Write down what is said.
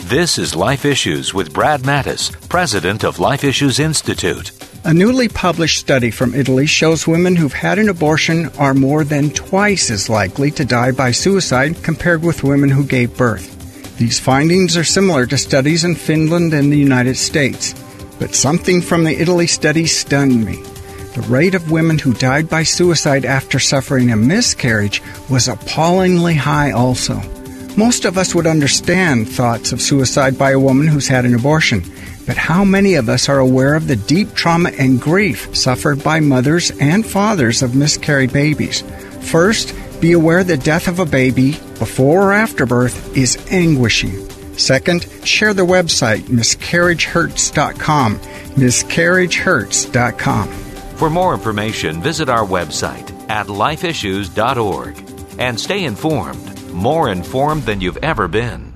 This is Life Issues with Brad Mattis, president of Life Issues Institute. A newly published study from Italy shows women who've had an abortion are more than twice as likely to die by suicide compared with women who gave birth. These findings are similar to studies in Finland and the United States. But something from the Italy study stunned me. The rate of women who died by suicide after suffering a miscarriage was appallingly high also. Most of us would understand thoughts of suicide by a woman who's had an abortion, but how many of us are aware of the deep trauma and grief suffered by mothers and fathers of miscarried babies? First, be aware the death of a baby, before or after birth, is anguishing. Second, share the website miscarriagehurts.com, miscarriagehurts.com. For more information, visit our website at lifeissues.org and stay informed, more informed than you've ever been.